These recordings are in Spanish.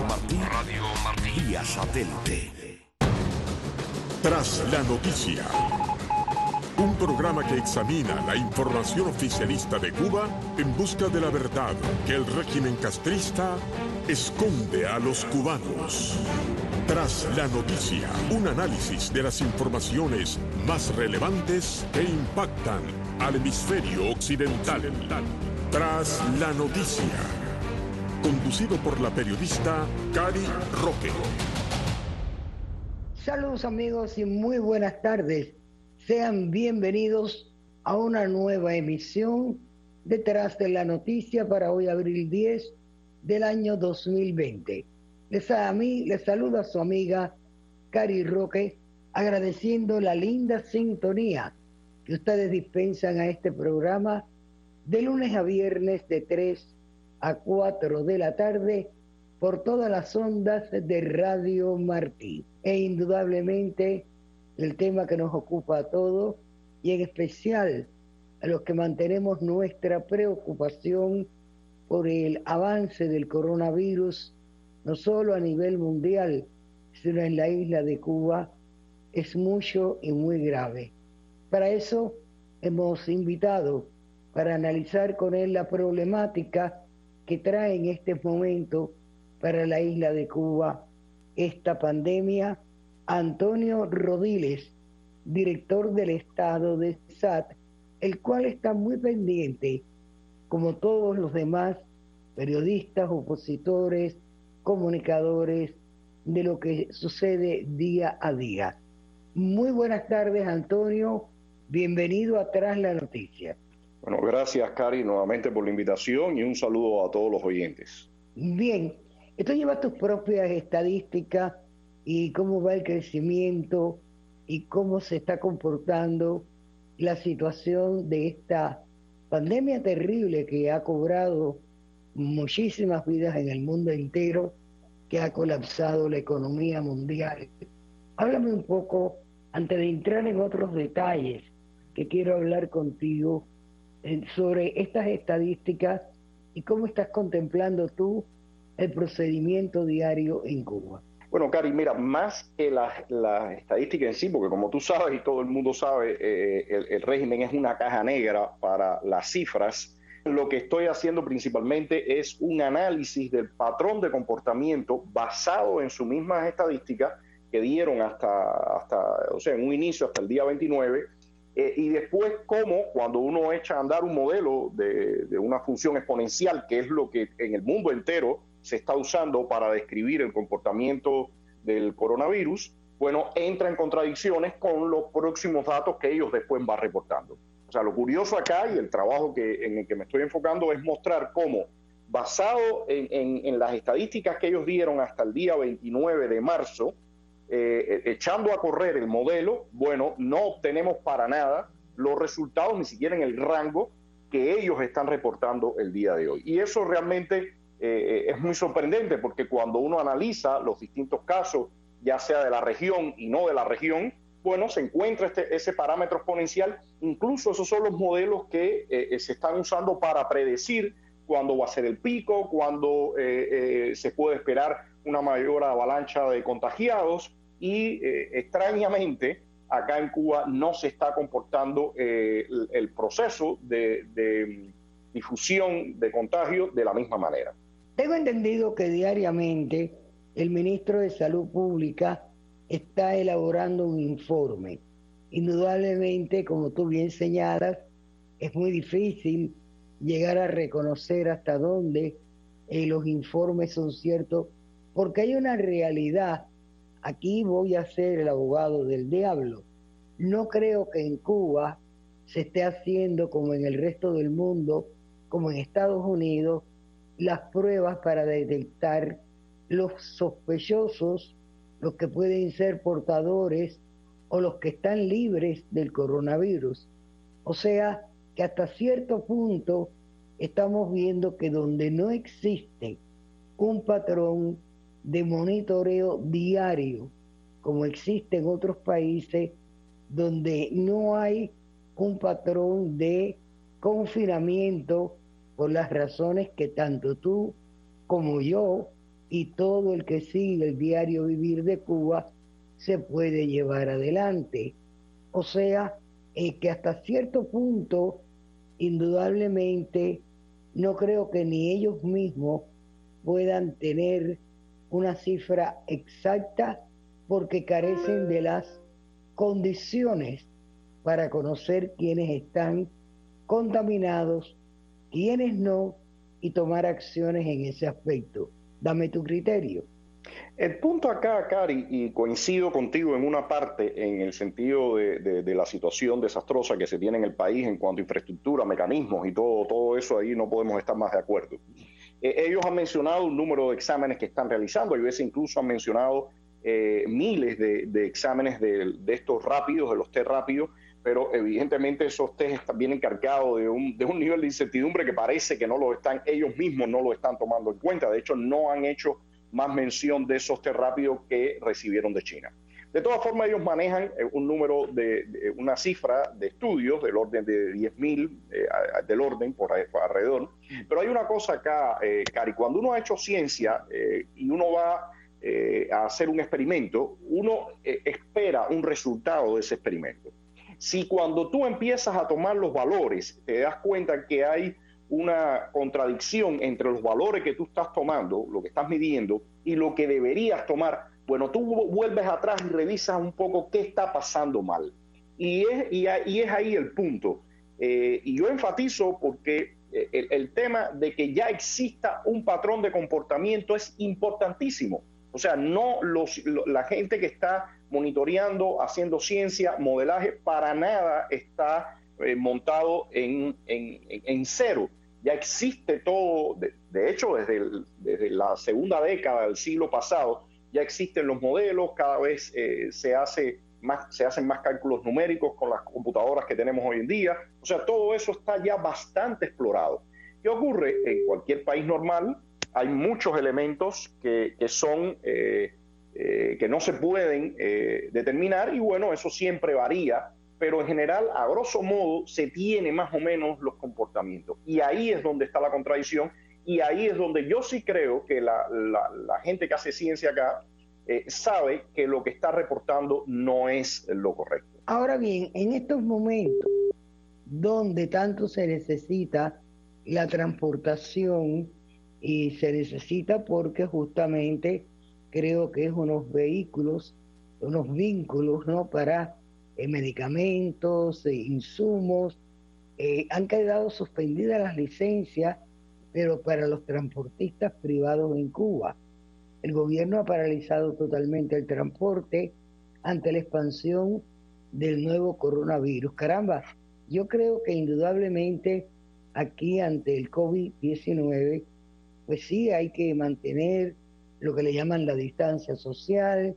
Martí vía satélite. Tras la noticia, un programa que examina la información oficialista de Cuba en busca de la verdad que el régimen castrista esconde a los cubanos. Tras la noticia, un análisis de las informaciones más relevantes que impactan al hemisferio occidental. Tras la noticia, conducido por la periodista Cari Roque. Saludos amigos y muy buenas tardes. Sean bienvenidos a una nueva emisión de Tras de la Noticia para hoy, abril 10 del año 2020. Les saluda su amiga Cari Roque, agradeciendo la linda sintonía que ustedes dispensan a este programa de lunes a viernes de 3 a 4 de la tarde por todas las ondas de Radio Martí. E indudablemente el tema que nos ocupa a todos y en especial a los que mantenemos nuestra preocupación por el avance del coronavirus, no solo a nivel mundial, sino en la isla de Cuba, es mucho y muy grave. Para eso hemos invitado, para analizar con él la problemática que trae en este momento para la isla de Cuba esta pandemia, Antonio Rodiles, director del Estado de SAT, el cual está muy pendiente, como todos los demás periodistas, opositores, comunicadores, de lo que sucede día a día. Muy buenas tardes, Antonio. Bienvenido a Tras la Noticia. Bueno, gracias, Cari, nuevamente por la invitación y un saludo a todos los oyentes. Bien, esto lleva tus propias estadísticas y cómo va el crecimiento y cómo se está comportando la situación de esta pandemia terrible que ha cobrado muchísimas vidas en el mundo entero, que ha colapsado la economía mundial. Háblame un poco, antes de entrar en otros detalles, que quiero hablar contigo sobre estas estadísticas y cómo estás contemplando tú el procedimiento diario en Cuba. Bueno, Cari, mira, más que la estadística en sí, porque como tú sabes y todo el mundo sabe, el régimen es una caja negra para las cifras. Lo que estoy haciendo principalmente es un análisis del patrón de comportamiento basado en sus mismas estadísticas que dieron en un inicio hasta el día 29, y después cómo cuando uno echa a andar un modelo de una función exponencial, que es lo que en el mundo entero se está usando para describir el comportamiento del coronavirus, bueno, entra en contradicciones con los próximos datos que ellos después van reportando. O sea, lo curioso acá y el trabajo en el que me estoy enfocando es mostrar cómo, basado en las estadísticas que ellos dieron hasta el día 29 de marzo, echando a correr el modelo, bueno, no obtenemos para nada los resultados, ni siquiera en el rango que ellos están reportando el día de hoy. Y eso realmente es muy sorprendente, porque cuando uno analiza los distintos casos, ya sea de la región y no de la región, bueno, se encuentra ese parámetro exponencial. Incluso esos son los modelos que se están usando para predecir cuándo va a ser el pico, cuándo se puede esperar una mayor avalancha de contagiados, y extrañamente acá en Cuba no se está comportando el proceso de difusión de contagio de la misma manera. Tengo entendido que diariamente el ministro de Salud Pública está elaborando un informe. Indudablemente, como tú bien señalas, es muy difícil llegar a reconocer hasta dónde los informes son ciertos, porque hay una realidad. Aquí voy a ser el abogado del diablo. No creo que en Cuba se esté haciendo, como en el resto del mundo, como en Estados Unidos, las pruebas para detectar los sospechosos, los que pueden ser portadores o los que están libres del coronavirus. O sea, que hasta cierto punto estamos viendo que donde no existe un patrón de monitoreo diario, como existe en otros países, donde no hay un patrón de confinamiento por las razones que tanto tú como yo y todo el que sigue el diario vivir de Cuba se puede llevar adelante. O sea, que hasta cierto punto, indudablemente, no creo que ni ellos mismos puedan tener una cifra exacta porque carecen de las condiciones para conocer quiénes están contaminados, quiénes no, y tomar acciones en ese aspecto. Dame tu criterio. El punto acá, Cari, y coincido contigo en una parte, en el sentido de la situación desastrosa que se tiene en el país en cuanto a infraestructura, mecanismos y todo eso, ahí no podemos estar más de acuerdo. Ellos han mencionado un número de exámenes que están realizando, y a veces incluso han mencionado miles de exámenes de estos rápidos, de los test rápidos, pero evidentemente esos test vienen cargados de un nivel de incertidumbre que parece que no lo están, ellos mismos no lo están tomando en cuenta. De hecho, no han hecho más mención de esos test rápidos que recibieron de China. De todas formas, ellos manejan un número una cifra de estudios del orden de 10.000, del orden por alrededor. Pero hay una cosa acá, Cari, cuando uno ha hecho ciencia y uno va a hacer un experimento, uno espera un resultado de ese experimento. Si cuando tú empiezas a tomar los valores, te das cuenta que hay una contradicción entre los valores que tú estás tomando, lo que estás midiendo, y lo que deberías tomar, bueno, tú vuelves atrás y revisas un poco qué está pasando mal. Y es ahí el punto. Y yo enfatizo porque el tema de que ya exista un patrón de comportamiento es importantísimo. O sea, no la gente que está monitoreando, haciendo ciencia, modelaje, para nada está montado en cero. Ya existe todo, de hecho, desde la segunda década del siglo pasado, ya existen los modelos, cada vez se hacen más cálculos numéricos con las computadoras que tenemos hoy en día. O sea, todo eso está ya bastante explorado. ¿Qué ocurre? En cualquier país normal hay muchos elementos que no se pueden determinar, y bueno, eso siempre varía, pero en general, a grosso modo, se tiene más o menos los comportamientos. Y ahí es donde está la contradicción, y ahí es donde yo sí creo que la gente que hace ciencia acá sabe que lo que está reportando no es lo correcto. Ahora bien, en estos momentos donde tanto se necesita la transportación, y se necesita porque justamente creo que es unos vehículos, unos vínculos, ¿no?, para medicamentos, insumos, han quedado suspendidas las licencias, pero para los transportistas privados en Cuba. El gobierno ha paralizado totalmente el transporte ante la expansión del nuevo coronavirus. Caramba, yo creo que indudablemente aquí ante el COVID-19, pues sí hay que mantener lo que le llaman la distancia social.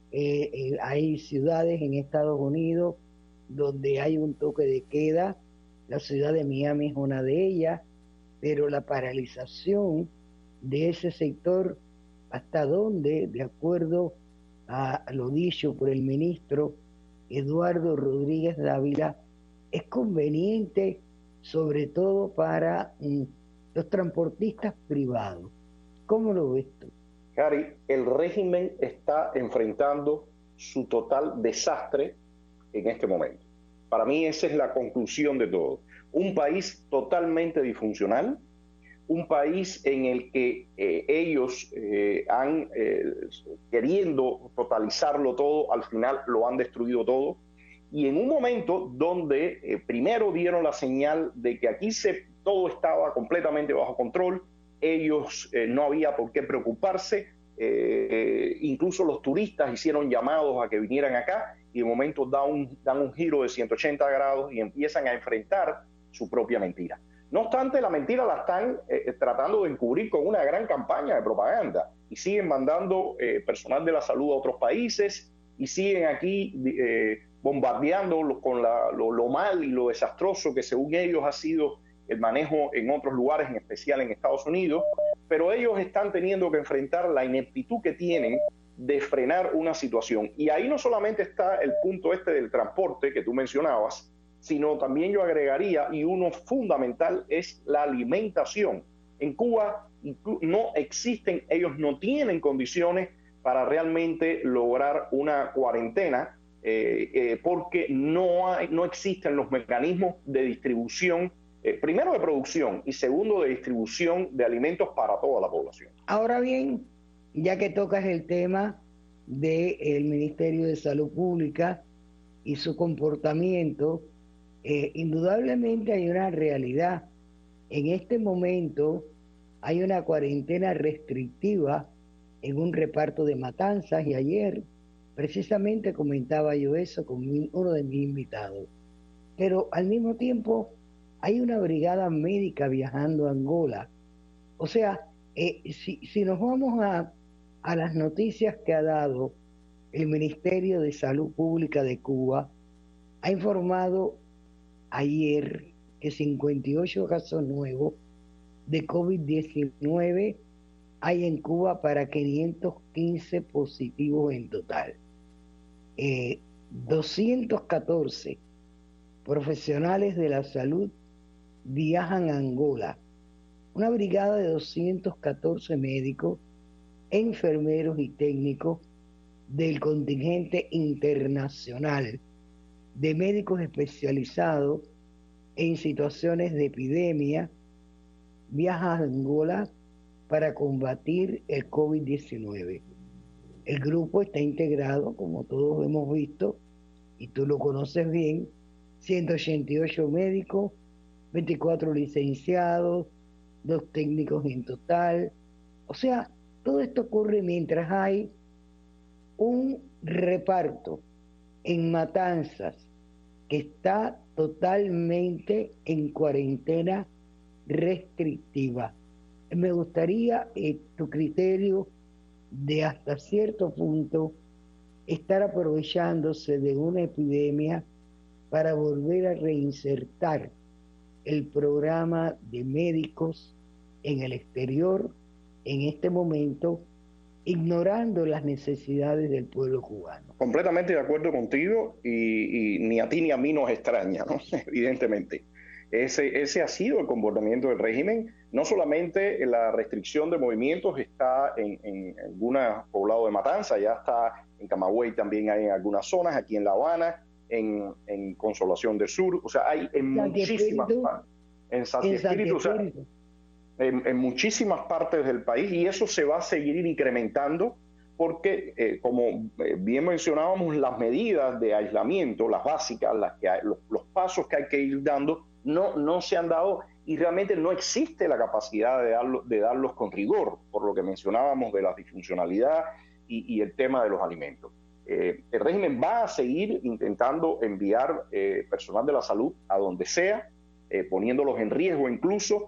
Hay ciudades en Estados Unidos donde hay un toque de queda, la ciudad de Miami es una de ellas, pero la paralización de ese sector, hasta dónde, de acuerdo a lo dicho por el ministro Eduardo Rodríguez Dávila, es conveniente sobre todo para los transportistas privados. ¿Cómo lo ves tú? Cari, el régimen está enfrentando su total desastre en este momento. Para mí esa es la conclusión de todo. Un país totalmente disfuncional, un país en el que ellos han, queriendo totalizarlo todo, al final lo han destruido todo. Y en un momento donde primero dieron la señal de que aquí todo estaba completamente bajo control, ellos no había por qué preocuparse, incluso los turistas hicieron llamados a que vinieran acá, y de momento dan un giro de 180 grados y empiezan a enfrentar su propia mentira. No obstante, la mentira la están tratando de encubrir con una gran campaña de propaganda, y siguen mandando personal de la salud a otros países, y siguen aquí bombardeando con lo mal y lo desastroso que según ellos ha sido el manejo en otros lugares, en especial en Estados Unidos, pero ellos están teniendo que enfrentar la ineptitud que tienen de frenar una situación. Y ahí no solamente está el punto del transporte que tú mencionabas, sino también yo agregaría, y uno fundamental, es la alimentación. En Cuba no existen, ellos no tienen condiciones para realmente lograr una cuarentena porque no existen los mecanismos de distribución, primero de producción y segundo de distribución de alimentos para toda la población. Ahora bien, ya que tocas el tema del Ministerio de Salud Pública y su comportamiento, indudablemente hay una realidad. En este momento hay una cuarentena restrictiva en un reparto de Matanzas y ayer precisamente comentaba yo eso con uno de mis invitados. Pero al mismo tiempo hay una brigada médica viajando a Angola. O sea, si nos vamos a las noticias que ha dado el Ministerio de Salud Pública de Cuba, ha informado ayer que 58 casos nuevos de COVID-19 hay en Cuba para 515 positivos en total. 214 profesionales de la salud viajan a Angola. Una brigada de 214 médicos, enfermeros y técnicos del contingente internacional de médicos especializados en situaciones de epidemia viaja a Angola para combatir el COVID-19. El grupo está integrado, como todos hemos visto, y tú lo conoces bien, 188 médicos, 24 licenciados, 2 técnicos en total. O sea, todo esto ocurre mientras hay un reparto en Matanzas que está totalmente en cuarentena restrictiva. Me gustaría tu criterio de hasta cierto punto estar aprovechándose de una epidemia para volver a reinsertar el programa de médicos en el exterior en este momento, ignorando las necesidades del pueblo cubano. Completamente de acuerdo contigo y ni a ti ni a mí nos extraña, ¿no? Evidentemente. Ese ha sido el comportamiento del régimen. No solamente la restricción de movimientos está en algunos poblados de Matanza, ya está en Camagüey, también hay en algunas zonas, aquí en La Habana, en Consolación del Sur, o sea, hay en muchísimas partes. En Santi Espíritu, o sea, en muchísimas partes del país, y eso se va a seguir incrementando porque, como bien mencionábamos, las medidas de aislamiento, las básicas, los pasos que hay que ir dando, no se han dado y realmente no existe la capacidad de darlos con rigor, por lo que mencionábamos de la disfuncionalidad y el tema de los alimentos. El régimen va a seguir intentando enviar personal de la salud a donde sea, poniéndolos en riesgo incluso,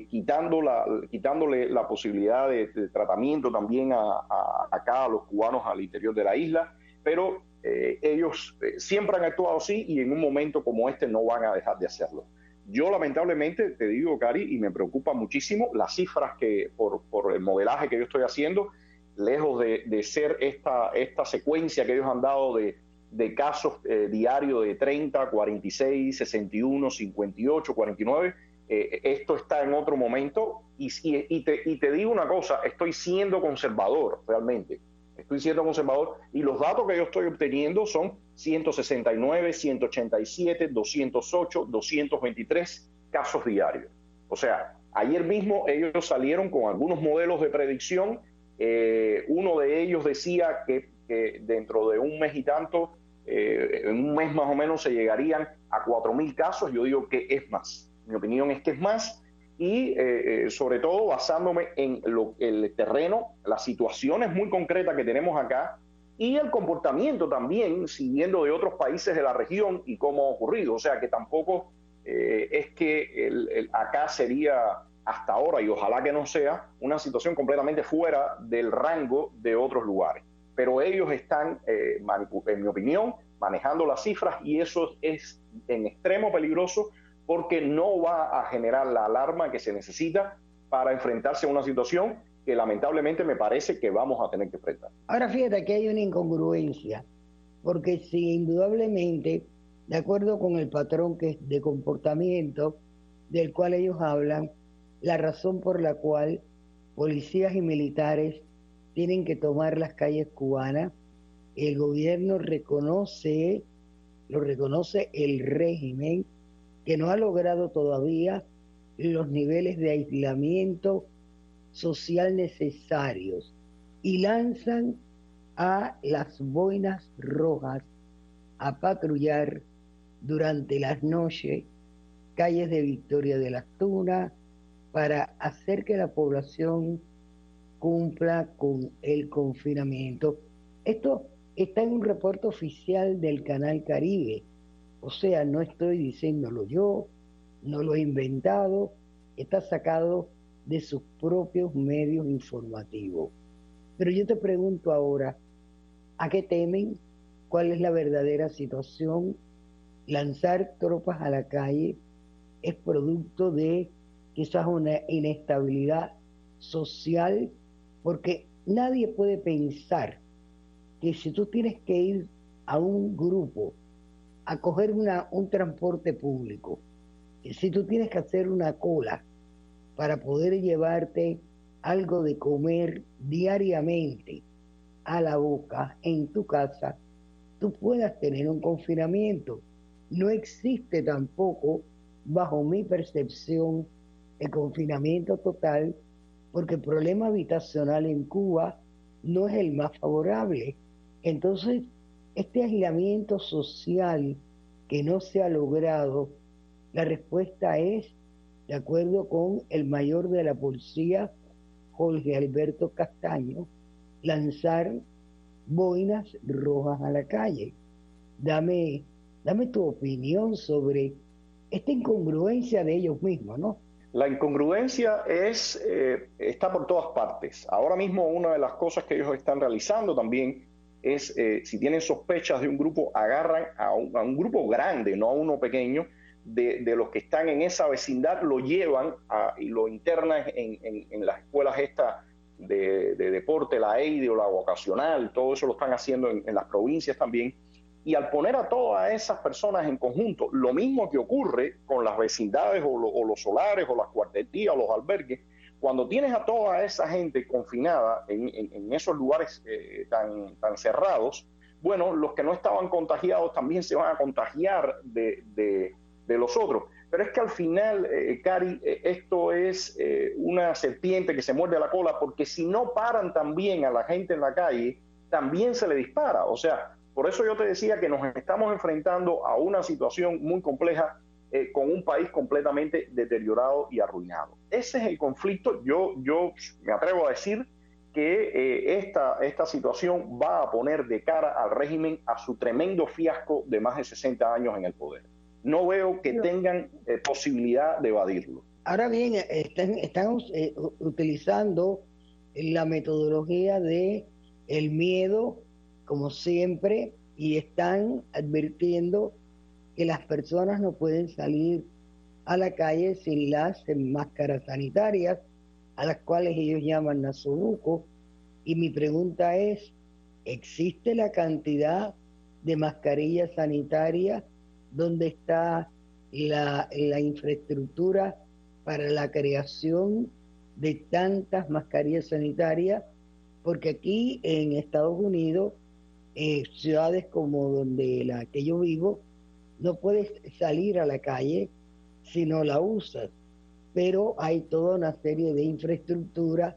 quitándole la posibilidad de tratamiento también acá a los cubanos al interior de la isla, pero ellos siempre han actuado así y en un momento como este no van a dejar de hacerlo. Yo lamentablemente te digo, Cari, y me preocupa muchísimo las cifras que por el modelaje que yo estoy haciendo, lejos de ser esta secuencia que ellos han dado de casos diarios de 30, 46, 61, 58, 49, esto está en otro momento y te digo una cosa, estoy siendo conservador realmente. Estoy siendo conservador y los datos que yo estoy obteniendo son 169, 187, 208, 223 casos diarios. O sea, ayer mismo ellos salieron con algunos modelos de predicción. Uno de ellos decía que dentro de un mes y tanto, en un mes más o menos se llegarían a 4.000 casos. Yo digo que es más. Mi opinión es que es más. Y sobre todo basándome en el terreno, las situaciones muy concretas que tenemos acá y el comportamiento también, siguiendo de otros países de la región y cómo ha ocurrido. O sea que tampoco es que acá sería hasta ahora, y ojalá que no sea, una situación completamente fuera del rango de otros lugares. Pero ellos están, en mi opinión, manejando las cifras y eso es en extremo peligroso, porque no va a generar la alarma que se necesita para enfrentarse a una situación que lamentablemente me parece que vamos a tener que enfrentar. Ahora fíjate que hay una incongruencia, porque si indudablemente, de acuerdo con el patrón de comportamiento del cual ellos hablan, la razón por la cual policías y militares tienen que tomar las calles cubanas. El gobierno lo reconoce el régimen, que no ha logrado todavía los niveles de aislamiento social necesarios, y lanzan a las boinas rojas a patrullar durante las noches calles de Victoria de las Tunas para hacer que la población cumpla con el confinamiento. Esto está en un reporte oficial del Canal Caribe, o sea, no estoy diciéndolo yo, no lo he inventado, está sacado de sus propios medios informativos. Pero yo te pregunto ahora, ¿a qué temen? ¿Cuál es la verdadera situación? Lanzar tropas a la calle es producto de quizás una inestabilidad social, porque nadie puede pensar que si tú tienes que ir a un grupo a coger un transporte público, si tú tienes que hacer una cola para poder llevarte algo de comer diariamente a la boca en tu casa, tú puedas tener un confinamiento. No existe tampoco, bajo mi percepción, el confinamiento total, porque el problema habitacional en Cuba no es el más favorable. Entonces, este aislamiento social que no se ha logrado, la respuesta es, de acuerdo con el mayor de la policía, Jorge Alberto Castaño, lanzar boinas rojas a la calle. Dame tu opinión sobre esta incongruencia de ellos mismos, ¿no? La incongruencia está por todas partes. Ahora mismo una de las cosas que ellos están realizando también es, si tienen sospechas de un grupo, agarran a un grupo grande, no a uno pequeño, de los que están en esa vecindad, lo llevan y lo internan en las escuelas estas de deporte, la EIDE o la vocacional, todo eso lo están haciendo en las provincias también. Y al poner a todas esas personas en conjunto, lo mismo que ocurre con las vecindades o los solares o las cuarterías o los albergues, cuando tienes a toda esa gente confinada en esos lugares tan cerrados, bueno, los que no estaban contagiados también se van a contagiar de los otros. Pero es que al final, Cari, esto es una serpiente que se muerde la cola, porque si no paran también a la gente en la calle, también se le dispara. O sea, por eso yo te decía que nos estamos enfrentando a una situación muy compleja con un país completamente deteriorado y arruinado. Ese es el conflicto. Yo me atrevo a decir que esta situación va a poner de cara al régimen a su tremendo fiasco de más de 60 años en el poder. No veo que tengan posibilidad de evadirlo. Ahora bien, están utilizando la metodología de el miedo, como siempre, y están advirtiendo que las personas no pueden salir a la calle sin las máscaras sanitarias, a las cuales ellos llaman nasobuco. Y mi pregunta es, ¿existe la cantidad de mascarillas sanitarias? ¿Dónde está la infraestructura para la creación de tantas mascarillas sanitarias? Porque aquí en Estados Unidos, ciudades como donde la que yo vivo, no puedes salir a la calle si no la usas, pero hay toda una serie de infraestructura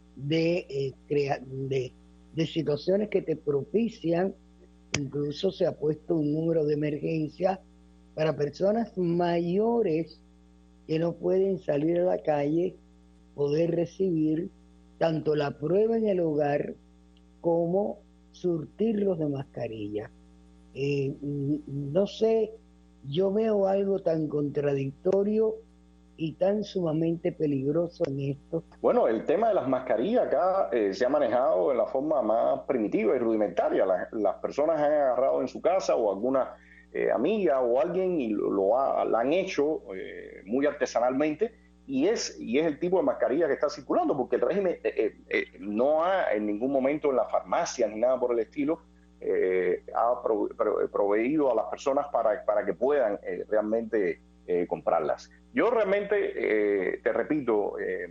de situaciones que te propician. Incluso se ha puesto un número de emergencia para personas mayores que no pueden salir a la calle, poder recibir tanto la prueba en el hogar como surtirlos de mascarilla. No sé, yo veo algo tan contradictorio y tan sumamente peligroso en esto. Bueno, el tema de las mascarillas acá se ha manejado de la forma más primitiva y rudimentaria. Las personas han agarrado en su casa o alguna amiga o alguien y la han hecho muy artesanalmente, y es el tipo de mascarilla que está circulando, porque el régimen no ha en ningún momento en la farmacia ni nada por el estilo ha proveído a las personas para que puedan realmente comprarlas. Yo realmente, te repito,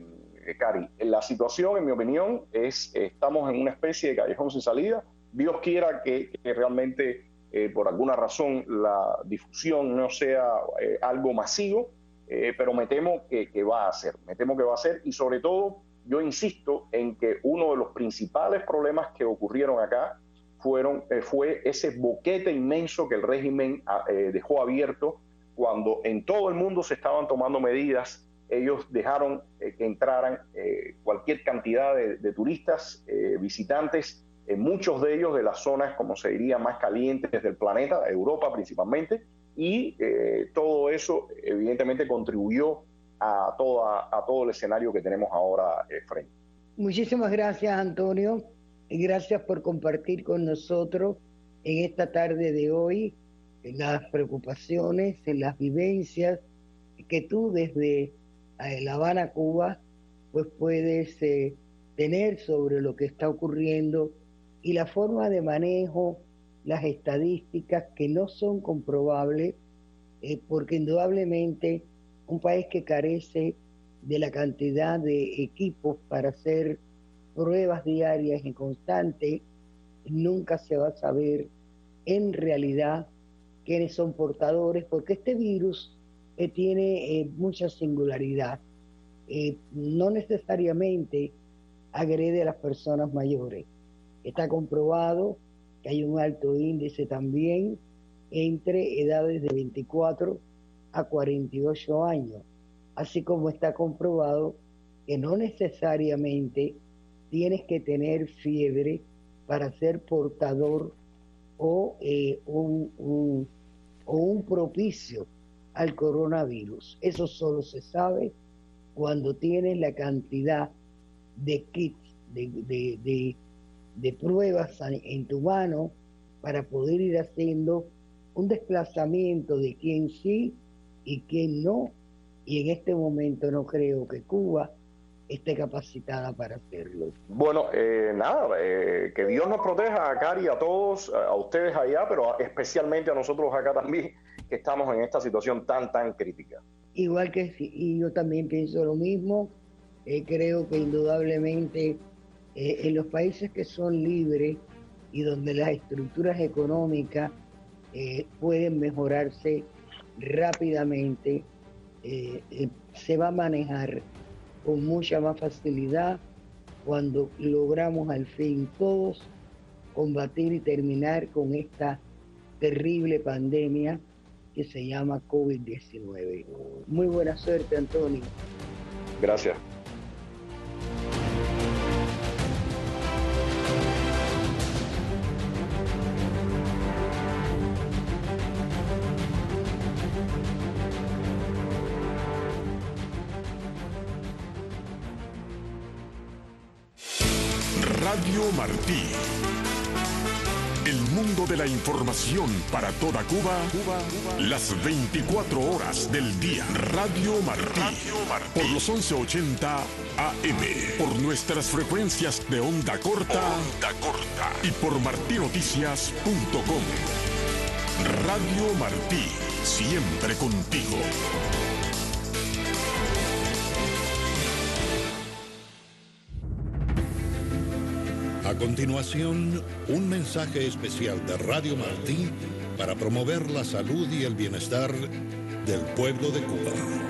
Cari. La situación, en mi opinión, estamos en una especie de callejón sin salida. Dios quiera que realmente, por alguna razón, la difusión no sea algo masivo, pero me temo que va a ser. Me temo que va a ser, y sobre todo, yo insisto en que uno de los principales problemas que ocurrieron acá fue ese boquete inmenso que el régimen dejó abierto cuando en todo el mundo se estaban tomando medidas. Ellos dejaron que entraran cualquier cantidad de turistas, visitantes, muchos de ellos de las zonas, como se diría, más calientes del planeta, Europa principalmente, y todo eso evidentemente contribuyó a todo el escenario que tenemos ahora frente. Muchísimas gracias, Antonio, y gracias por compartir con nosotros en esta tarde de hoy las preocupaciones, las vivencias que tú desde La Habana, Cuba, pues puedes tener sobre lo que está ocurriendo y la forma de manejo, las estadísticas que no son comprobables, porque indudablemente un país que carece de la cantidad de equipos para hacer pruebas diarias y constantes, nunca se va a saber en realidad quiénes son portadores, porque este virus tiene mucha singularidad. No necesariamente agrede a las personas mayores. Está comprobado que hay un alto índice también entre edades de 24 a 48 años, así como está comprobado que no necesariamente tienes que tener fiebre para ser portador o un propicio al coronavirus. Eso solo se sabe cuando tienes la cantidad de kits, de pruebas en tu mano para poder ir haciendo un desplazamiento de quién sí y quién no. Y en este momento no creo que Cuba esté capacitada para hacerlo. Bueno, que Dios nos proteja, Cari, a todos, a ustedes allá, pero especialmente a nosotros acá también, que estamos en esta situación tan crítica. Igual que y yo también pienso lo mismo. Creo que indudablemente en los países que son libres y donde las estructuras económicas pueden mejorarse rápidamente, se va a manejar con mucha más facilidad cuando logramos al fin todos combatir y terminar con esta terrible pandemia que se llama COVID-19. Muy buena suerte, Antonio. Gracias. Radio Martí. El mundo de la información para toda Cuba, las 24 horas del día. Radio Martí. Por los 1180 AM. Por nuestras frecuencias de onda corta. Y por martinoticias.com. Radio Martí. Siempre contigo. A continuación, un mensaje especial de Radio Martí para promover la salud y el bienestar del pueblo de Cuba.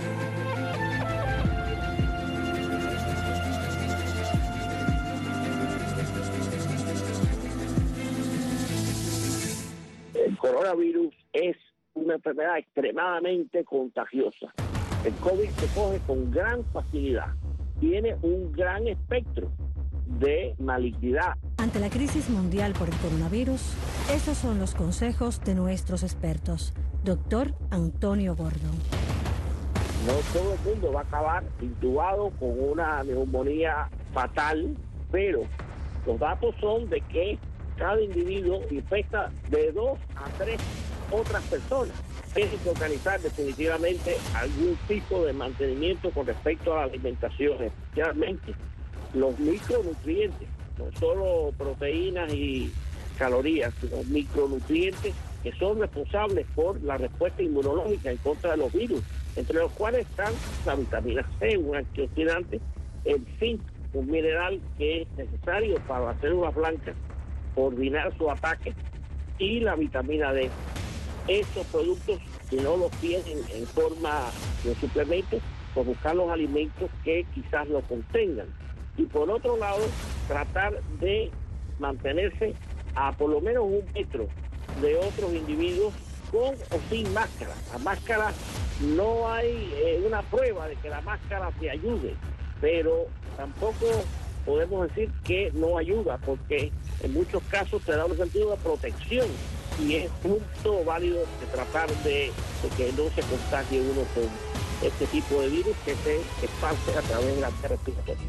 El coronavirus es una enfermedad extremadamente contagiosa. El COVID se coge con gran facilidad. Tiene un gran espectro de malignidad. Ante la crisis mundial por el coronavirus, esos son los consejos de nuestros expertos. Doctor Antonio Gordo. No todo el mundo va a acabar intubado con una neumonía fatal, pero los datos son de que cada individuo infecta de 2 a 3 otras personas. Tienen que organizar definitivamente algún tipo de mantenimiento con respecto a la alimentación, especialmente los micronutrientes, no solo proteínas y calorías, sino micronutrientes que son responsables por la respuesta inmunológica en contra de los virus, entre los cuales están la vitamina C, un antioxidante, el zinc, un mineral que es necesario para las células blancas coordinar su ataque, y la vitamina D. Estos productos, si no los tienen en forma de suplementos, pues buscar los alimentos que quizás lo contengan. Y por otro lado, tratar de mantenerse a por lo menos 1 metro de otros individuos con o sin máscara. La máscara, no hay una prueba de que la máscara te ayude, pero tampoco podemos decir que no ayuda, porque en muchos casos te da un sentido de protección y es punto válido de tratar de que no se contagie uno con este tipo de virus que se esparce a través de la vía respiratoria.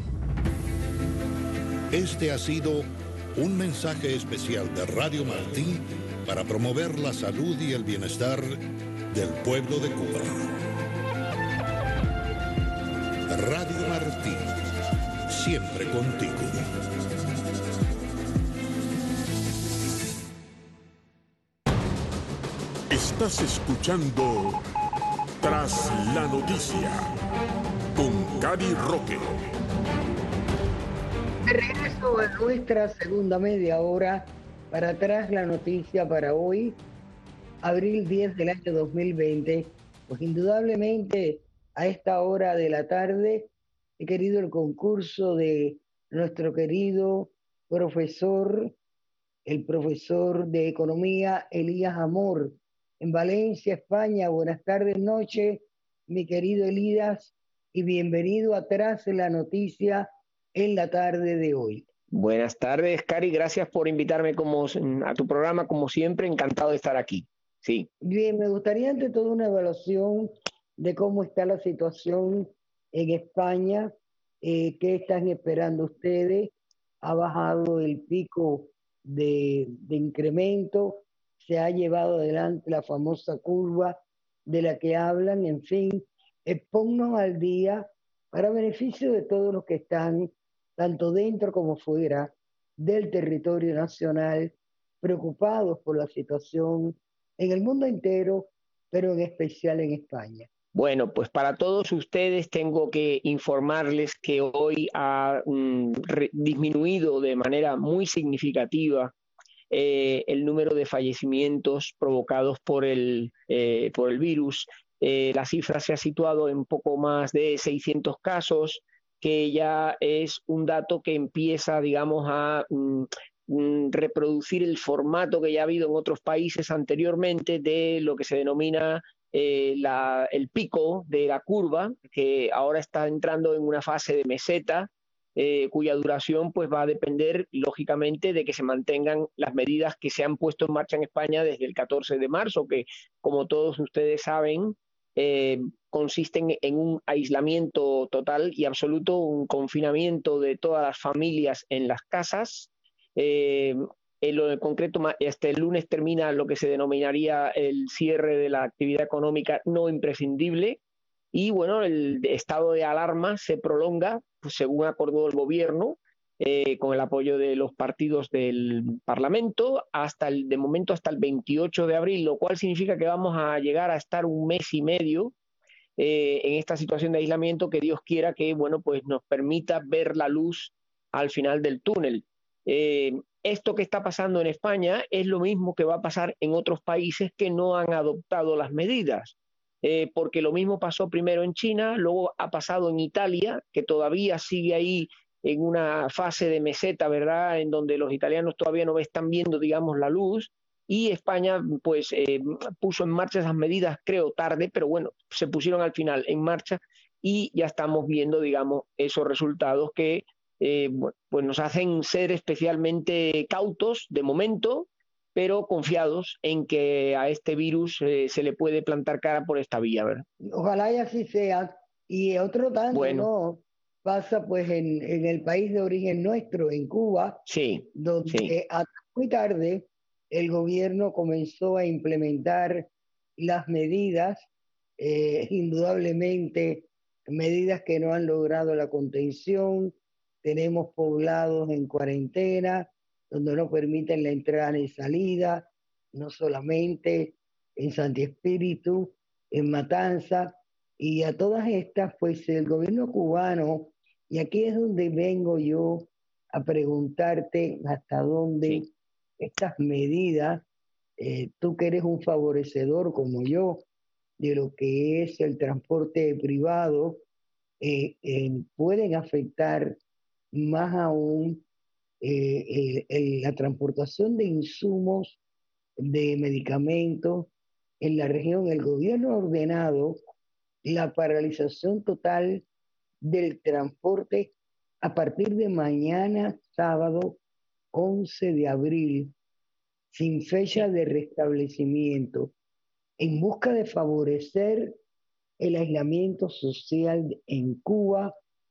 Este ha sido un mensaje especial de Radio Martí para promover la salud y el bienestar del pueblo de Cuba. Radio Martí, siempre contigo. Estás escuchando Tras la Noticia con Cari Roque. De regreso a nuestra segunda media hora para Tras la Noticia para hoy, abril 10 del año 2020. Pues indudablemente a esta hora de la tarde he querido el concurso de nuestro querido profesor, el profesor de Economía Elías Amor, en Valencia, España. Buenas tardes, noche, mi querido Elías, y bienvenido a Tras la Noticia en la tarde de hoy. Buenas tardes, Cari, gracias por invitarme a tu programa, como siempre, encantado de estar aquí. Sí. Bien, me gustaría ante todo una evaluación de cómo está la situación en España, qué están esperando ustedes. Ha bajado el pico de incremento, se ha llevado adelante la famosa curva de la que hablan, en fin, ponnos al día para beneficio de todos los que están, tanto dentro como fuera del territorio nacional, preocupados por la situación en el mundo entero, pero en especial en España. Bueno, pues para todos ustedes tengo que informarles que hoy ha disminuido de manera muy significativa el número de fallecimientos provocados por el virus. La cifra se ha situado en poco más de 600 casos, que ya es un dato que empieza, digamos, a reproducir el formato que ya ha habido en otros países anteriormente de lo que se denomina el pico de la curva, que ahora está entrando en una fase de meseta, cuya duración pues va a depender lógicamente de que se mantengan las medidas que se han puesto en marcha en España desde el 14 de marzo, que como todos ustedes saben consisten en un aislamiento total y absoluto, un confinamiento de todas las familias en las casas. En lo concreto, este lunes termina lo que se denominaría el cierre de la actividad económica no imprescindible, y bueno, el estado de alarma se prolonga, pues, según acordó el gobierno, con el apoyo de los partidos del Parlamento, de momento hasta el 28 de abril, lo cual significa que vamos a llegar a estar 1 mes y medio en esta situación de aislamiento, que Dios quiera que, bueno, pues nos permita ver la luz al final del túnel. Esto que está pasando en España es lo mismo que va a pasar en otros países que no han adoptado las medidas, porque lo mismo pasó primero en China, luego ha pasado en Italia, que todavía sigue ahí en una fase de meseta, ¿verdad?, en donde los italianos todavía no están viendo, digamos, la luz, y España pues puso en marcha esas medidas, creo tarde, pero bueno, se pusieron al final en marcha y ya estamos viendo, digamos, esos resultados que pues nos hacen ser especialmente cautos de momento, pero confiados en que a este virus se le puede plantar cara por esta vía, ¿verdad? Ojalá y así sea. Y otro tanto, bueno, ¿no? Pasa pues en el país de origen nuestro, en Cuba, sí, donde sí. hasta muy tarde el gobierno comenzó a implementar las medidas, indudablemente medidas que no han logrado la contención. Tenemos poblados en cuarentena, donde no permiten la entrada ni salida, no solamente en Santi Espíritu, en Matanza, y a todas estas, pues el gobierno cubano Y aquí es donde vengo yo a preguntarte hasta dónde Sí. estas medidas, tú que eres un favorecedor como yo de lo que es el transporte privado, pueden afectar más aún la transportación de insumos, de medicamentos en la región. El gobierno ha ordenado la paralización total del transporte a partir de mañana, sábado 11 de abril, sin fecha de restablecimiento, en busca de favorecer el aislamiento social en Cuba,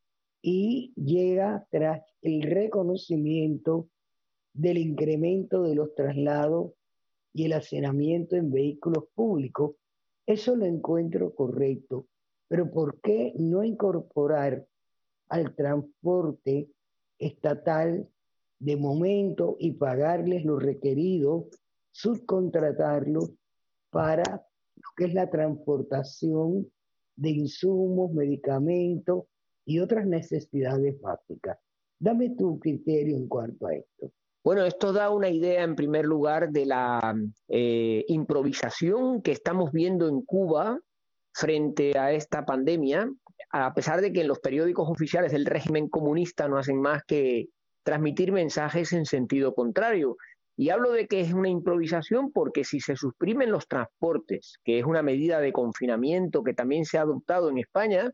y llega tras el reconocimiento del incremento de los traslados y el hacinamiento en vehículos públicos. Eso lo encuentro correcto, pero ¿por qué no incorporar al transporte estatal de momento y pagarles lo requerido, subcontratarlos para lo que es la transportación de insumos, medicamentos y otras necesidades básicas? Dame tu criterio en cuanto a esto. Bueno, esto da una idea, en primer lugar, de la improvisación que estamos viendo en Cuba frente a esta pandemia, a pesar de que en los periódicos oficiales del régimen comunista no hacen más que transmitir mensajes en sentido contrario. Y hablo de que es una improvisación porque si se suprimen los transportes, que es una medida de confinamiento que también se ha adoptado en España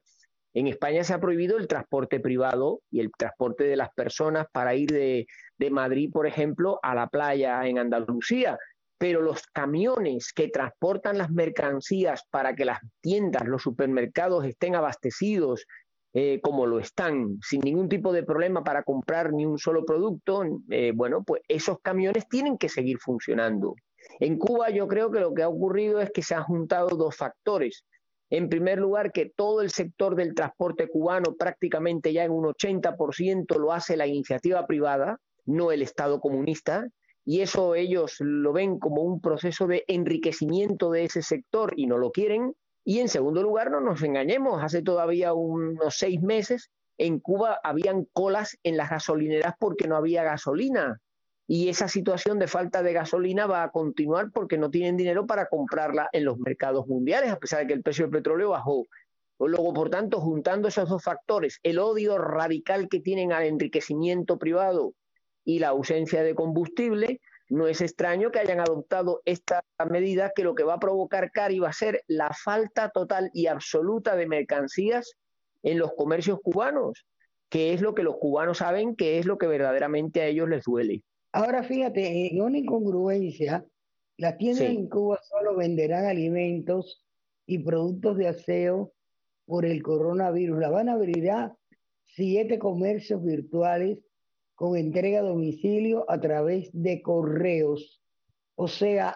se ha prohibido el transporte privado y el transporte de las personas para ir de Madrid, por ejemplo, a la playa en Andalucía. Pero los camiones que transportan las mercancías para que las tiendas, los supermercados estén abastecidos como lo están, sin ningún tipo de problema para comprar ni un solo producto, bueno, pues esos camiones tienen que seguir funcionando. En Cuba yo creo que lo que ha ocurrido es que se han juntado dos factores. En primer lugar, que todo el sector del transporte cubano, prácticamente ya en un 80%, lo hace la iniciativa privada, no el Estado comunista, y eso ellos lo ven como un proceso de enriquecimiento de ese sector y no lo quieren. Y en segundo lugar, no nos engañemos, hace todavía unos 6 meses en Cuba habían colas en las gasolineras porque no había gasolina. Y esa situación de falta de gasolina va a continuar porque no tienen dinero para comprarla en los mercados mundiales, a pesar de que el precio del petróleo bajó. Luego, por tanto, juntando esos dos factores, el odio radical que tienen al enriquecimiento privado y la ausencia de combustible, no es extraño que hayan adoptado esta medida que lo que va a provocar, Cari, va a ser la falta total y absoluta de mercancías en los comercios cubanos, que es lo que los cubanos saben que es lo que verdaderamente a ellos les duele. Ahora fíjate, en una incongruencia, las tiendas Sí. en Cuba solo venderán alimentos y productos de aseo por el coronavirus. La Habana abrirá 7 comercios virtuales con entrega a domicilio a través de correos. O sea,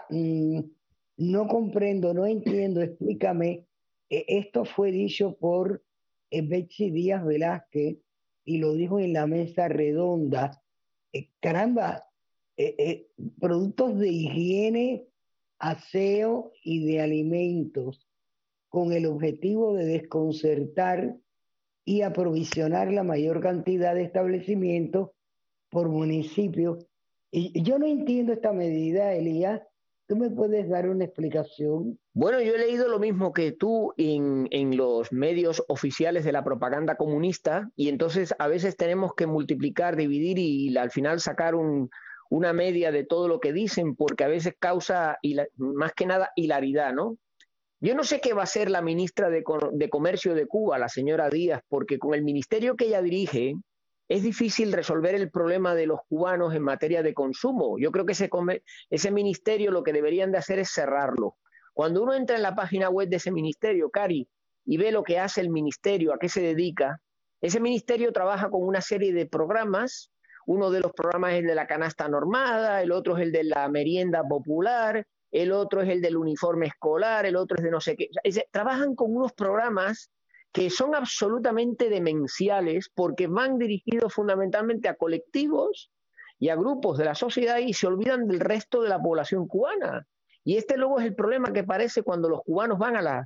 no comprendo, no entiendo, explícame. Esto fue dicho por Betsy Díaz Velázquez y lo dijo en la mesa redonda. Caramba, productos de higiene, aseo y de alimentos con el objetivo de desconcertar y aprovisionar la mayor cantidad de establecimientos por municipio. Y yo no entiendo esta medida, Elías. ¿Tú me puedes dar una explicación? Bueno, yo he leído lo mismo que tú en los medios oficiales de la propaganda comunista y entonces a veces tenemos que multiplicar, dividir y al final sacar una media de todo lo que dicen porque a veces causa más que nada hilaridad, ¿no? Yo no sé qué va a hacer la ministra de Comercio de Cuba, la señora Díaz, porque con el ministerio que ella dirige es difícil resolver el problema de los cubanos en materia de consumo. Yo creo que ese ministerio lo que deberían de hacer es cerrarlo. Cuando uno entra en la página web de ese ministerio, Cari, y ve lo que hace el ministerio, a qué se dedica, ese ministerio trabaja con una serie de programas. Uno de los programas es el de la canasta normada, el otro es el de la merienda popular, el otro es el del uniforme escolar, el otro es de no sé qué. Trabajan con unos programas que son absolutamente demenciales porque van dirigidos fundamentalmente a colectivos y a grupos de la sociedad y se olvidan del resto de la población cubana. Y luego es el problema que parece cuando los cubanos van a las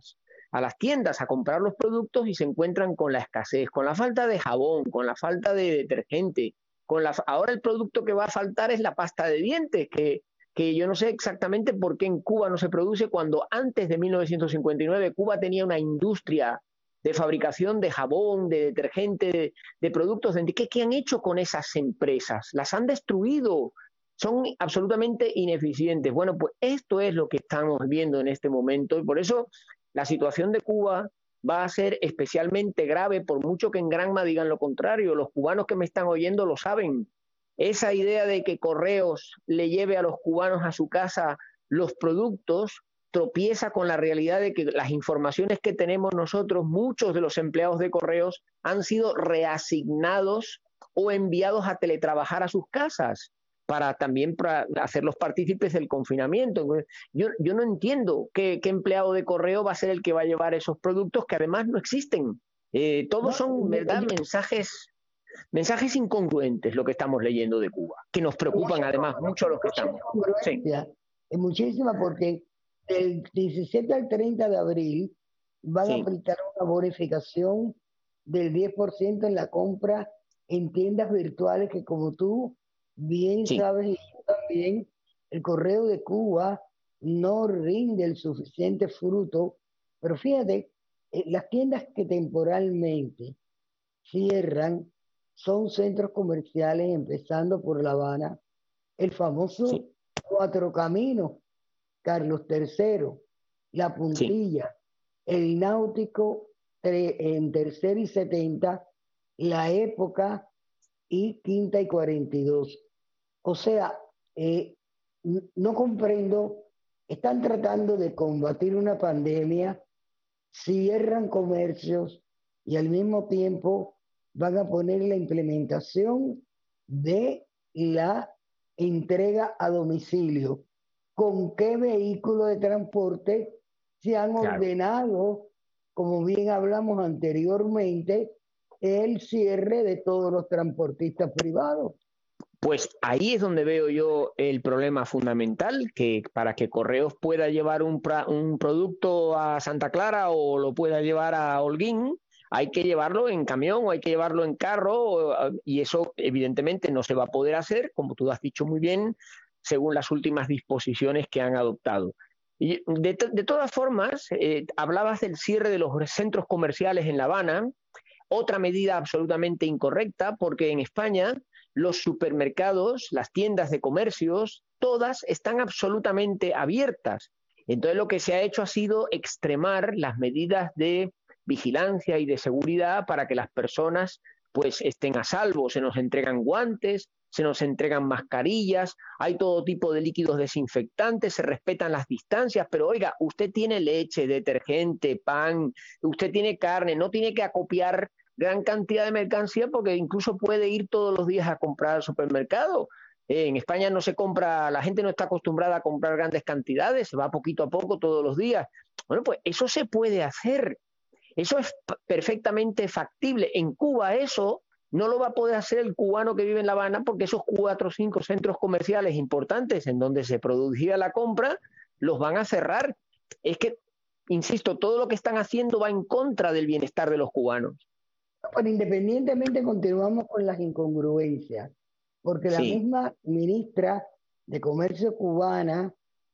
a las tiendas a comprar los productos y se encuentran con la escasez, con la falta de jabón, con la falta de detergente, ahora el producto que va a faltar es la pasta de dientes, que yo no sé exactamente por qué en Cuba no se produce, cuando antes de 1959 Cuba tenía una industria de fabricación de jabón, de detergente, de productos dentífricos. ¿Qué han hecho con esas empresas? Las han destruido, son absolutamente ineficientes. Bueno, pues esto es lo que estamos viendo en este momento y por eso la situación de Cuba va a ser especialmente grave, por mucho que en Granma digan lo contrario. Los cubanos que me están oyendo lo saben. Esa idea de que Correos le lleve a los cubanos a su casa los productos tropieza con la realidad de que las informaciones que tenemos nosotros, muchos de los empleados de Correos han sido reasignados o enviados a teletrabajar a sus casas para hacerlos partícipes del confinamiento. Yo no entiendo qué empleado de Correo va a ser el que va a llevar esos productos que además no existen. Todos son, ¿verdad?, mensajes incongruentes lo que estamos leyendo de Cuba, que nos preocupan además mucho a los que estamos. Sí. Muchísima, porque del 17 al 30 de abril van a aplicar una bonificación del 10% en la compra en tiendas virtuales que, como tú bien sabes y yo también, el Correo de Cuba no rinde el suficiente fruto. Pero fíjate, las tiendas que temporalmente cierran son centros comerciales, empezando por La Habana, el famoso Cuatro Caminos, Carlos III, La Puntilla, el Náutico en Tercera y 70, La Época y Quinta y 42. O sea, no comprendo, están tratando de combatir una pandemia, cierran comercios y al mismo tiempo van a poner la implementación de la entrega a domicilio. ¿Con qué vehículo de transporte se han ordenado, como bien hablamos anteriormente, el cierre de todos los transportistas privados? Pues ahí es donde veo yo el problema fundamental, que para que Correos pueda llevar un producto a Santa Clara o lo pueda llevar a Holguín, hay que llevarlo en camión o hay que llevarlo en carro, y eso evidentemente no se va a poder hacer, como tú has dicho muy bien, según las últimas disposiciones que han adoptado. Y de todas formas, hablabas del cierre de los centros comerciales en La Habana, otra medida absolutamente incorrecta, porque en España los supermercados, las tiendas de comercios, todas están absolutamente abiertas. Entonces lo que se ha hecho ha sido extremar las medidas de vigilancia y de seguridad para que las personas pues estén a salvo. Se nos entregan guantes, se nos entregan mascarillas, hay todo tipo de líquidos desinfectantes, se respetan las distancias, pero oiga, usted tiene leche, detergente, pan, usted tiene carne, no tiene que acopiar gran cantidad de mercancía porque incluso puede ir todos los días a comprar al supermercado. En España no se compra, la gente no está acostumbrada a comprar grandes cantidades, se va poquito a poco todos los días. Bueno, pues eso se puede hacer, eso es perfectamente factible. En Cuba eso no lo va a poder hacer el cubano que vive en La Habana, porque esos 4 o 5 centros comerciales importantes en donde se producía la compra los van a cerrar. Es que, insisto, todo lo que están haciendo va en contra del bienestar de los cubanos. Pero independientemente continuamos con las incongruencias, porque la misma ministra de Comercio cubana,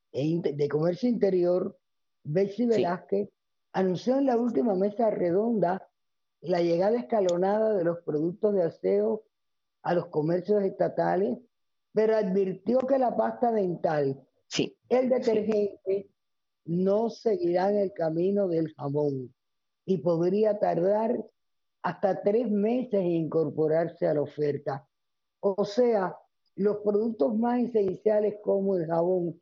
de Comercio Interior, Betsy Velázquez, anunció en la última mesa redonda la llegada escalonada de los productos de aseo a los comercios estatales, pero advirtió que la pasta dental, el detergente, no seguirán el camino del jabón y podría tardar hasta 3 meses en incorporarse a la oferta. O sea, los productos más esenciales como el jabón,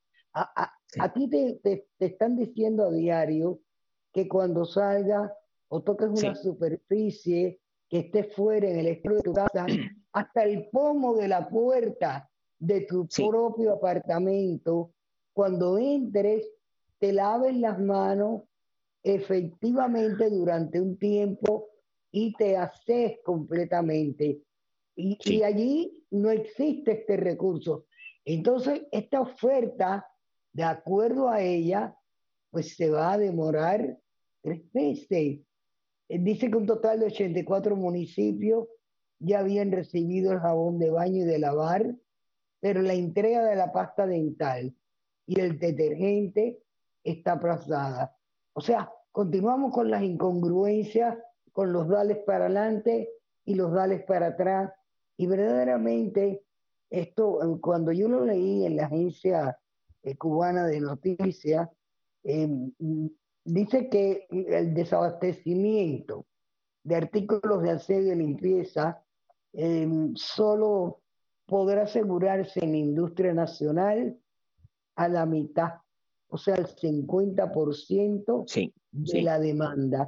a ti te están diciendo a diario que cuando salga o toques una superficie que esté fuera en el exterior de tu casa, hasta el pomo de la puerta de tu propio apartamento, cuando entres, te laves las manos efectivamente durante un tiempo y te haces completamente. Y allí no existe este recurso. Entonces, esta oferta, de acuerdo a ella, pues se va a demorar 3 meses. Dice que un total de 84 municipios ya habían recibido el jabón de baño y de lavar, pero la entrega de la pasta dental y el detergente está aplazada. O sea, continuamos con las incongruencias, con los dales para adelante y los dales para atrás. Y verdaderamente esto, cuando yo lo leí en la agencia cubana de noticias, dice que el desabastecimiento de artículos de aseo y limpieza solo podrá asegurarse en la industria nacional a la mitad, o sea, el 50% de la demanda.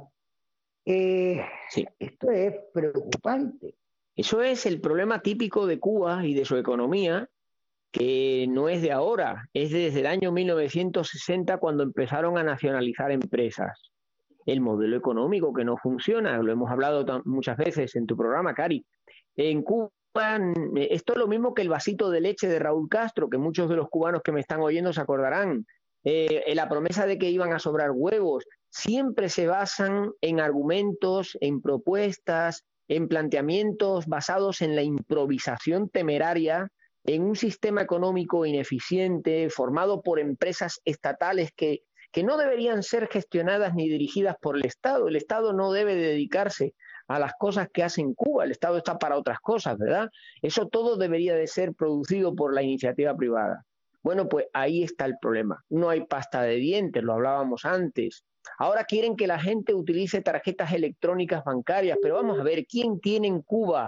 Esto es preocupante. Eso es el problema típico de Cuba y de su economía, que no es de ahora, es desde el año 1960 cuando empezaron a nacionalizar empresas. El modelo económico que no funciona, lo hemos hablado muchas veces en tu programa, Cari. En Cuba, esto es lo mismo que el vasito de leche de Raúl Castro, que muchos de los cubanos que me están oyendo se acordarán. La promesa de que iban a sobrar huevos, siempre se basan en argumentos, en propuestas, en planteamientos basados en la improvisación temeraria, en un sistema económico ineficiente, formado por empresas estatales que no deberían ser gestionadas ni dirigidas por el Estado. El Estado no debe dedicarse a las cosas que hace en Cuba, el Estado está para otras cosas, ¿verdad? Eso todo debería de ser producido por la iniciativa privada. Bueno, pues ahí está el problema. No hay pasta de dientes, lo hablábamos antes. Ahora quieren que la gente utilice tarjetas electrónicas bancarias, pero vamos a ver, ¿quién tiene en Cuba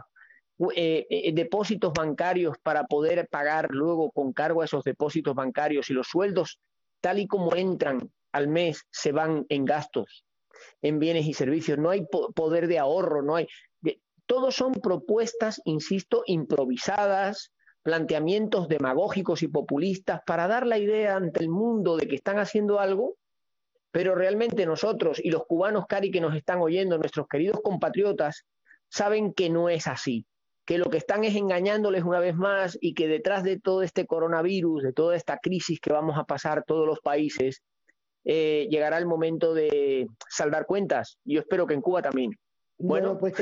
depósitos bancarios para poder pagar luego con cargo a esos depósitos bancarios, y los sueldos tal y como entran al mes se van en gastos, en bienes y servicios? No hay poder de ahorro, no hay. Todos son propuestas, insisto, improvisadas, planteamientos demagógicos y populistas para dar la idea ante el mundo de que están haciendo algo, pero realmente nosotros y los cubanos, Cari, que nos están oyendo, nuestros queridos compatriotas, saben que no es así, que lo que están es engañándoles una vez más, y que detrás de todo este coronavirus, de toda esta crisis que vamos a pasar todos los países, llegará el momento de saldar cuentas. Yo espero que en Cuba también. Bueno, pues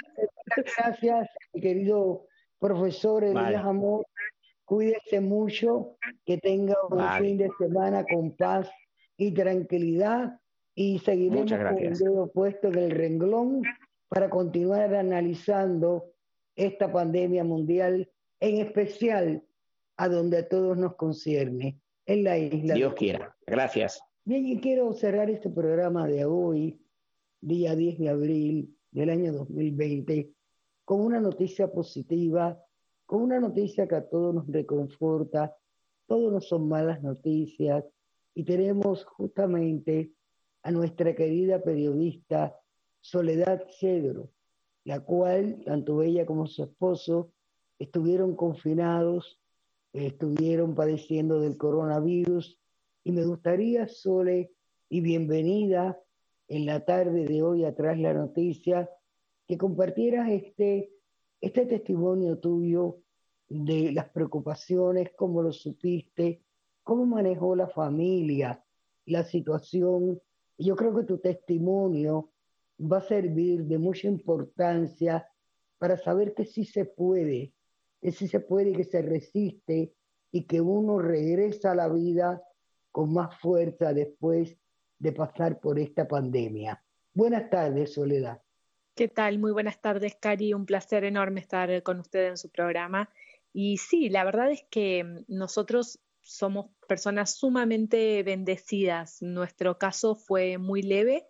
gracias, mi querido profesor Elías Amor. Cuídese mucho, que tenga un fin de semana con paz y tranquilidad, y seguiremos con el dedo puesto en el renglón para continuar analizando esta pandemia mundial, en especial a donde a todos nos concierne, en la isla. Dios quiera. Gracias. Bien, y quiero cerrar este programa de hoy, día 10 de abril del año 2020, con una noticia positiva, con una noticia que a todos nos reconforta. Todos no son malas noticias, y tenemos justamente a nuestra querida periodista Soledad Cedro, la cual, tanto ella como su esposo, estuvieron confinados, estuvieron padeciendo del coronavirus, y me gustaría, Sole, y bienvenida en la tarde de hoy a Tras la Noticia, que compartieras este testimonio tuyo de las preocupaciones, cómo lo supiste, cómo manejó la familia la situación. Yo creo que tu testimonio va a servir de mucha importancia para saber que sí se puede, que se resiste, y que uno regresa a la vida con más fuerza después de pasar por esta pandemia. Buenas tardes, Soledad. ¿Qué tal? Muy buenas tardes, Cari. Un placer enorme estar con usted en su programa. Y sí, la verdad es que nosotros somos personas sumamente bendecidas. Nuestro caso fue muy leve,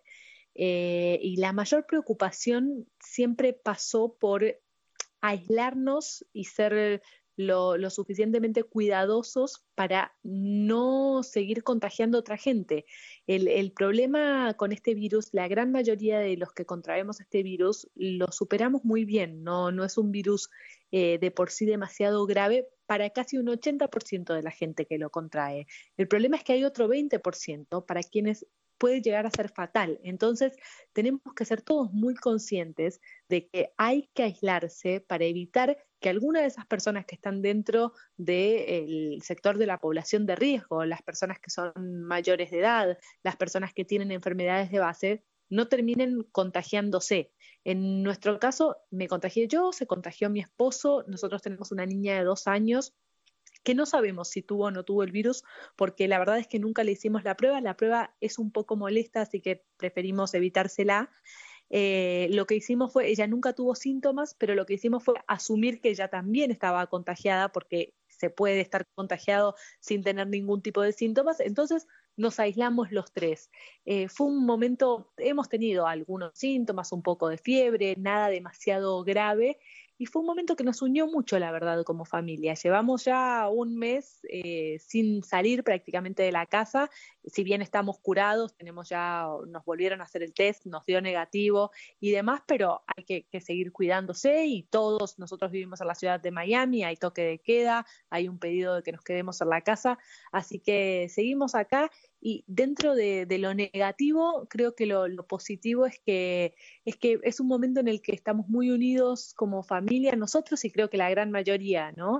y la mayor preocupación siempre pasó por aislarnos y ser lo suficientemente cuidadosos para no seguir contagiando a otra gente. El problema con este virus, la gran mayoría de los que contraemos este virus lo superamos muy bien, no es un virus de por sí demasiado grave para casi un 80% de la gente que lo contrae. El problema es que hay otro 20% para quienes puede llegar a ser fatal. Entonces, tenemos que ser todos muy conscientes de que hay que aislarse para evitar que algunas de esas personas que están dentro del sector de la población de riesgo, las personas que son mayores de edad, las personas que tienen enfermedades de base, no terminen contagiándose. En nuestro caso, me contagié yo, se contagió mi esposo, nosotros tenemos una niña de 2 años que no sabemos si tuvo o no tuvo el virus, porque la verdad es que nunca le hicimos la prueba es un poco molesta, así que preferimos evitársela. Lo que hicimos fue, ella nunca tuvo síntomas, pero lo que hicimos fue asumir que ella también estaba contagiada, porque se puede estar contagiado sin tener ningún tipo de síntomas, entonces nos aislamos los 3. Fue un momento, hemos tenido algunos síntomas, un poco de fiebre, nada demasiado grave, y fue un momento que nos unió mucho, la verdad, como familia. Llevamos ya un mes sin salir prácticamente de la casa, si bien estamos curados, nos volvieron a hacer el test, nos dio negativo y demás, pero hay que seguir cuidándose, y todos, nosotros vivimos en la ciudad de Miami, hay toque de queda, hay un pedido de que nos quedemos en la casa, así que seguimos acá. Y dentro de lo negativo, creo que lo positivo es que es un momento en el que estamos muy unidos como familia, nosotros y creo que la gran mayoría, ¿no?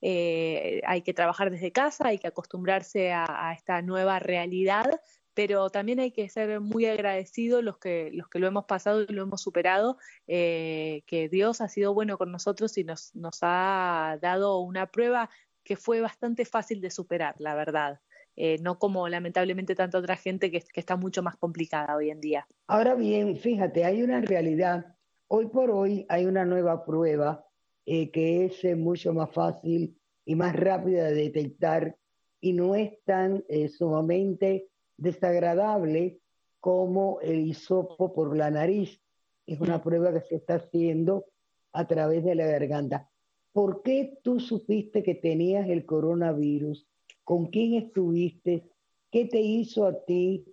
Hay que trabajar desde casa, hay que acostumbrarse a esta nueva realidad, pero también hay que ser muy agradecidos los que lo hemos pasado y lo hemos superado, que Dios ha sido bueno con nosotros y nos ha dado una prueba que fue bastante fácil de superar, la verdad. No como lamentablemente tanta otra gente que está mucho más complicada hoy en día. Ahora bien, fíjate, hay una realidad. Hoy por hoy hay una nueva prueba que es mucho más fácil y más rápida de detectar y no es tan sumamente desagradable como el hisopo por la nariz. Es una prueba que se está haciendo a través de la garganta. ¿Por qué tú supiste que tenías el coronavirus? ¿Con quién estuviste? ¿Qué te hizo a ti?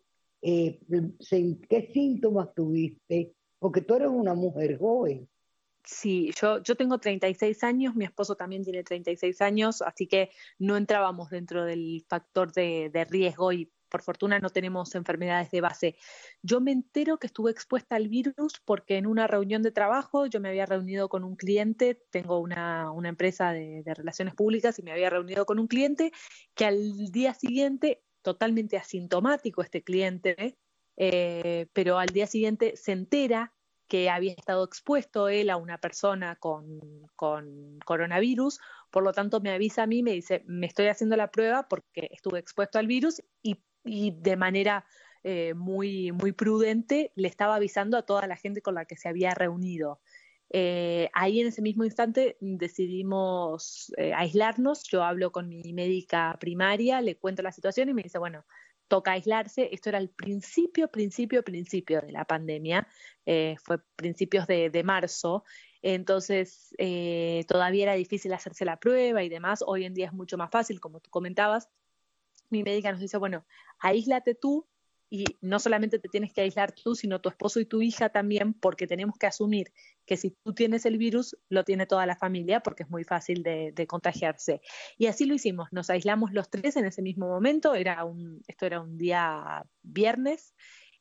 ¿Qué síntomas tuviste? Porque tú eres una mujer joven. Sí, yo tengo 36 años, mi esposo también tiene 36 años, así que no entrábamos dentro del factor de riesgo y por fortuna no tenemos enfermedades de base. Yo me entero que estuve expuesta al virus porque en una reunión de trabajo yo me había reunido con un cliente, tengo una empresa de relaciones públicas y me había reunido con un cliente que al día siguiente, totalmente asintomático este cliente, pero al día siguiente se entera que había estado expuesto él a una persona con coronavirus, por lo tanto me avisa a mí, me dice, me estoy haciendo la prueba porque estuve expuesto al virus y de manera muy, muy prudente le estaba avisando a toda la gente con la que se había reunido. Ahí en ese mismo instante decidimos aislarnos, yo hablo con mi médica primaria, le cuento la situación y me dice, bueno, toca aislarse. Esto era el principio de la pandemia, fue principios de marzo, entonces todavía era difícil hacerse la prueba y demás. Hoy en día es mucho más fácil, como tú comentabas. Mi médica nos dice, bueno, aíslate tú, y no solamente te tienes que aislar tú, sino tu esposo y tu hija también, porque tenemos que asumir que si tú tienes el virus, lo tiene toda la familia, porque es muy fácil de contagiarse. Y así lo hicimos, nos aislamos los 3 en ese mismo momento, esto era un día viernes,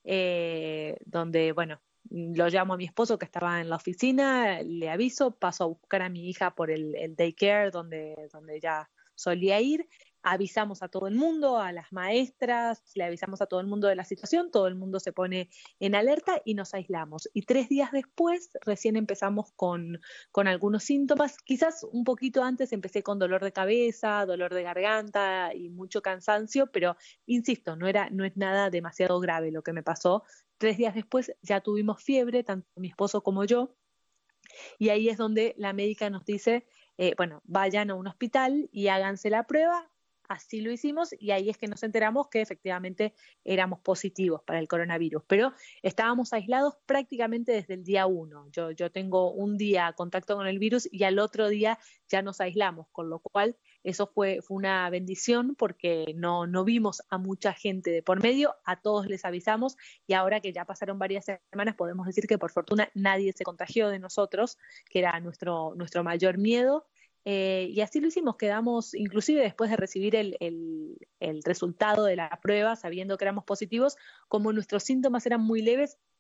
donde, bueno, lo llamo a mi esposo que estaba en la oficina, le aviso, paso a buscar a mi hija por el daycare donde ella solía ir, avisamos a todo el mundo, a las maestras, le avisamos a todo el mundo de la situación, todo el mundo se pone en alerta y nos aislamos. Y 3 días después recién empezamos con algunos síntomas, quizás un poquito antes empecé con dolor de cabeza, dolor de garganta y mucho cansancio, pero insisto, no es nada demasiado grave lo que me pasó. 3 días después ya tuvimos fiebre, tanto mi esposo como yo, y ahí es donde la médica nos dice, bueno, vayan a un hospital y háganse la prueba. Así lo hicimos y ahí es que nos enteramos que efectivamente éramos positivos para el coronavirus, pero estábamos aislados prácticamente desde el día 1. Yo tengo un día contacto con el virus y al otro día ya nos aislamos, con lo cual eso fue una bendición porque no vimos a mucha gente de por medio, a todos les avisamos y ahora que ya pasaron varias semanas podemos decir que por fortuna nadie se contagió de nosotros, que era nuestro mayor miedo. Y así lo hicimos, quedamos, inclusive después de recibir el resultado de la prueba, sabiendo que éramos positivos, como nuestros síntomas eran muy leves,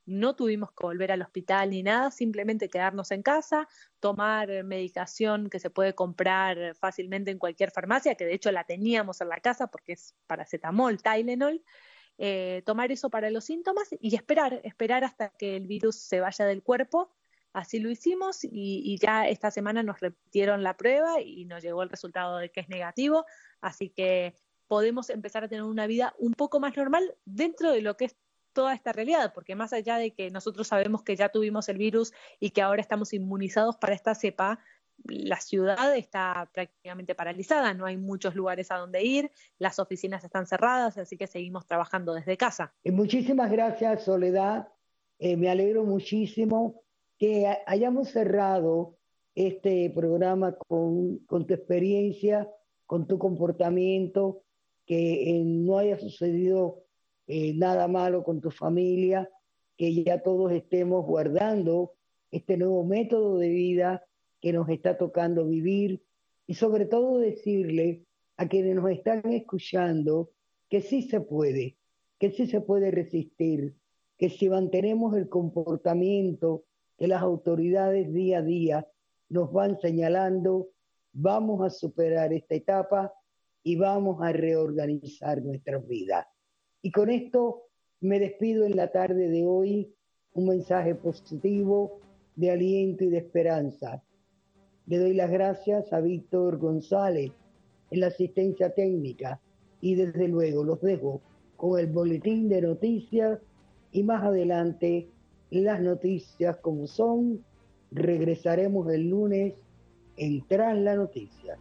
no tuvimos que volver al hospital ni nada, simplemente quedarnos en casa, tomar medicación que se puede comprar fácilmente en cualquier farmacia, que de hecho la teníamos en la casa porque es paracetamol, Tylenol, tomar eso para los síntomas y esperar hasta que el virus se vaya del cuerpo. Así lo hicimos y ya esta semana nos repitieron la prueba y nos llegó el resultado de que es negativo, así que podemos empezar a tener una vida un poco más normal dentro de lo que es toda esta realidad, porque más allá de que nosotros sabemos que ya tuvimos el virus y que ahora estamos inmunizados para esta cepa, la ciudad está prácticamente paralizada, no hay muchos lugares a donde ir, las oficinas están cerradas, así que seguimos trabajando desde casa. Muchísimas gracias, Soledad. Me alegro muchísimo que hayamos cerrado este programa con tu experiencia, con tu comportamiento, que no haya sucedido nada malo con tu familia, que ya todos estemos guardando este nuevo método de vida que nos está tocando vivir, y sobre todo decirle a quienes nos están escuchando que sí se puede resistir, que si mantenemos el comportamiento que las autoridades día a día nos van señalando, vamos a superar esta etapa y vamos a reorganizar nuestras vidas. Y con esto me despido en la tarde de hoy, un mensaje positivo de aliento y de esperanza. Le doy las gracias a Víctor González en la asistencia técnica y desde luego los dejo con el boletín de noticias y más adelante las noticias como son. Regresaremos el lunes en Tras la Noticia.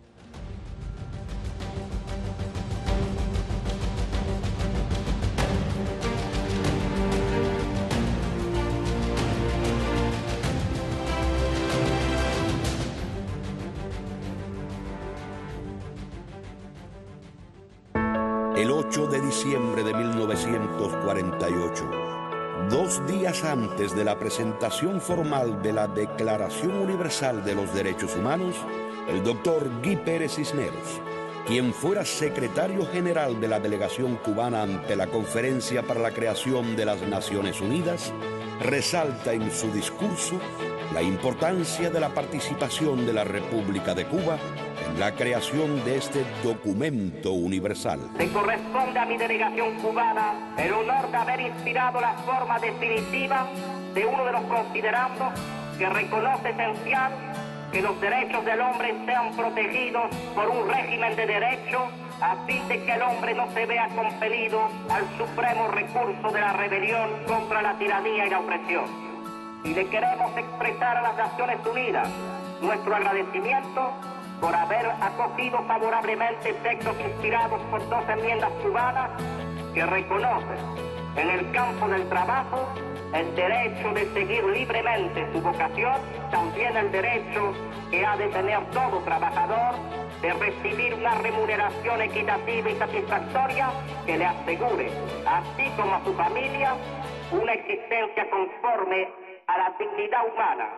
El 8 de diciembre de 1948, 2 días antes de la presentación formal de la Declaración Universal de los Derechos Humanos, el doctor Guy Pérez Cisneros, quien fuera secretario general de la delegación cubana ante la Conferencia para la Creación de las Naciones Unidas, resalta en su discurso la importancia de la participación de la República de Cuba en la creación de este documento universal. Le corresponde a mi delegación cubana el honor de haber inspirado la forma definitiva de uno de los considerandos que reconoce esencial que los derechos del hombre sean protegidos por un régimen de derecho a fin de que el hombre no se vea compelido al supremo recurso de la rebelión contra la tiranía y la opresión. Y le queremos expresar a las Naciones Unidas nuestro agradecimiento por haber acogido favorablemente textos inspirados por 2 enmiendas cubanas que reconocen en el campo del trabajo el derecho de seguir libremente su vocación, también el derecho que ha de tener todo trabajador de recibir una remuneración equitativa y satisfactoria que le asegure, así como a su familia, una existencia conforme a la dignidad humana.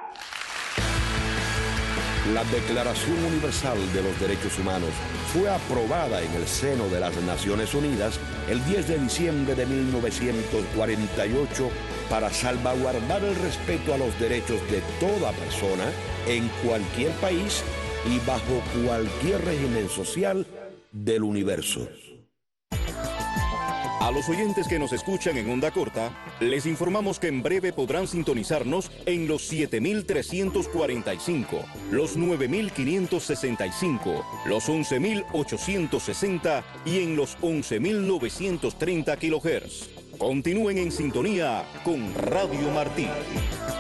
La Declaración Universal de los Derechos Humanos fue aprobada en el seno de las Naciones Unidas el 10 de diciembre de 1948 para salvaguardar el respeto a los derechos de toda persona en cualquier país y bajo cualquier régimen social del universo. A los oyentes que nos escuchan en onda corta, les informamos que en breve podrán sintonizarnos en los 7.345, los 9.565, los 11.860 y en los 11.930 kHz. Continúen en sintonía con Radio Martí.